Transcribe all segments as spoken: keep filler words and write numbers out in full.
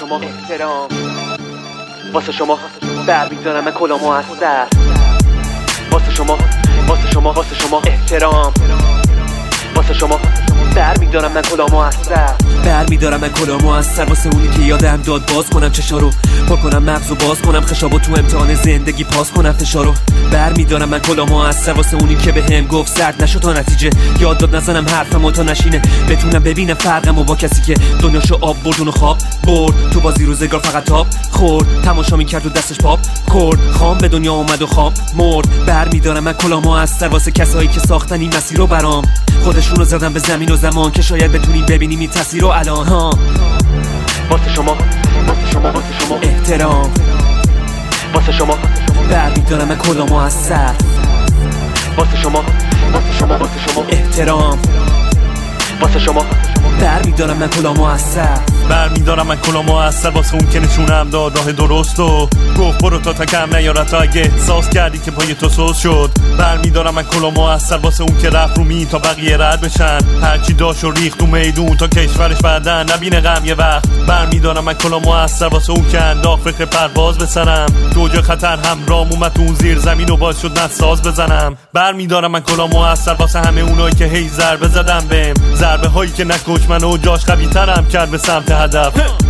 شما احترام، واسه شما برمی‌دارم من کلا موثر، واسه شما واسه شما واسه شما احترام، واسه شما برمی‌دارم من کلا موثر، برمی‌دارم من کلا موثر واسه اونی که یادم داد باز کنم چشا رو پر کنم، مغزو باز کنم، خشابو تو امتحان زندگی پاس کنم فشارو، برمی‌دارم من کلا موثر واسه اونی که بهم گفت سرد نشو تا نتیجه یاد داد نزنم حرفمو تا نشینه، بتونم ببینم فرقمو با کسی که دنیاشو آب برد اونو خواب برد، تو بازی روزگار فقط تاپ خورد، تماشا می‌کرد و دستش پاپ کرد، خام به دنیا اومد و خام مرد، برمی‌دارم من کلا موثر واسه کسایی که ساختن این مسیرو برام، خودشونو زدن به زمین و زمان که شاید بتونیم ببینیم این تاثیرو الان ها، واسه شما واسه شما واسه شما احترام، واسه شما برمی‌دارم من کلا موثر، واسه شما واسه شما واسه شما احترام، واسه شما برمی‌دارم من کلا موثر، برمی‌دارم من کلا موثر واسه اون که نشونم داد راه درستو، گفت برو تا تا کم نیارد تا اگه احساس کردی که پای تو سوز شد، برمی‌دارم من کلا موثر واسه اون که رفت رو می تا بقیه رد بشن، هرچی داشت و ریخت تو میدون تا کشورش بعدن نبینه غم یه وقت، برمی‌دارم من کلا موثر واسه اون که انداخت فکر پرواز بسنم، تو جا خطر همرام اومد تو اون زیر زمین و باعث شد نساز بزنم، برمی‌دارم من کلا موثر واسه همه اونایی که هی ضربه زدن بهم، ضربه هایی که نکش منو جاش قوی‌ترم کرد به سمت هدف،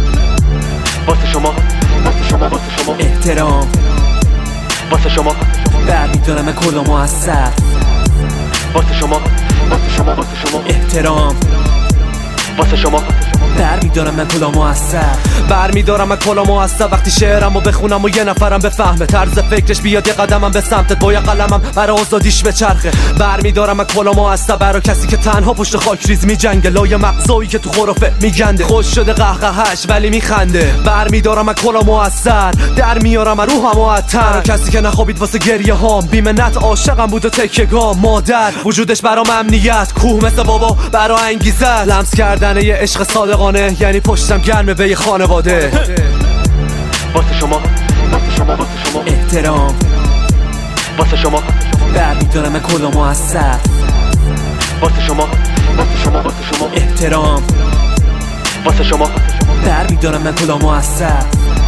واسه شما واسه شما واسه شما احترام، واسه شما برمی‌دارم من کلا موثر، واسه شما واسه شما واسه شما احترام، واسه شما برمی‌دارم من کلا موثر، برمی‌دارم من کلا موثر وقتی شعرمو بخونم و یه نفرم بفهمه، طرز فکرش بیاد یه قدمم به سمتت با یه قلمم برای آزادیش بچرخه، برمی‌دارم من کلا موثر برای کسی که تنها پشت خاک ریز میجنگه، لای مغزایی که تو خرافه میگنده، خوش شده قهقهش ولی میخنده، برمی‌دارم من کلا موثر، در میارم روحم معطر، کسی که نخوابید واسه گریه هام، بی‌منت عاشقم بود و تکیه‌گام، مادر وجودش برام امنیت، کوه مثل بابا برا انگیزه، لمس کردن یه عشق صادقانه یعنی پشتم گرمه به یه خانواده، واسه شما واسه شما واسه شما احترام، واسه شما برمی‌دارم من کلا موثر، واسه شما واسه شما واسه شما احترام، واسه شما برمی‌دارم من کلا موثر.